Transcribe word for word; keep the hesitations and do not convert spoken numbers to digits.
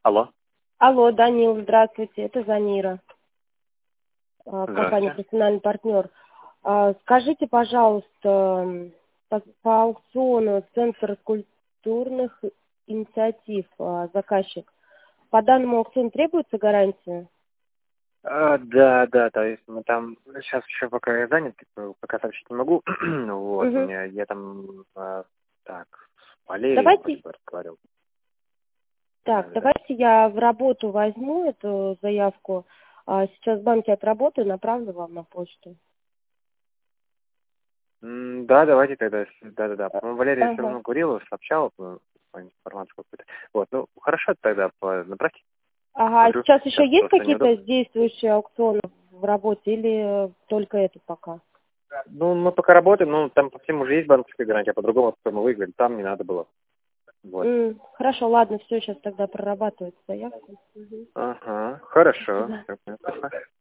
Алло. Алло, Данил, здравствуйте, это Замира, а, компания Здравствуйте. «Профессиональный партнер». А, Скажите, пожалуйста, м, по, по аукциону Центр культурных инициатив, а, заказчик, по данному аукциону требуется гарантия? А, да, да, то есть мы там сейчас еще пока я занят, типа, пока сообщить не могу. Вот, Мгм. мне я там а, так, с Валерием вроде Давайте, бы разговаривал. Да, так, да, да. давайте я в работу возьму эту заявку. А, Сейчас в банке отработаю, направлю вам на почту. М, Да, давайте тогда, если- да, да, да. По-моему, Валерия все Ага. равно говорила, сообщала по, по информации какую-то. Вот, ну хорошо, тогда по, направьте, Ага, а посмотрю. сейчас еще Сейчас есть просто какие-то неудобно. действующие аукционы в работе или только это пока? Ну, мы пока работаем, ну, там по всем уже есть банковская гарантия, а по-другому, что мы выиграли, там не надо было. Вот. М, хорошо, ладно, все, сейчас тогда прорабатывается заявка. Мгм. Ага, Спасибо. хорошо. Спасибо.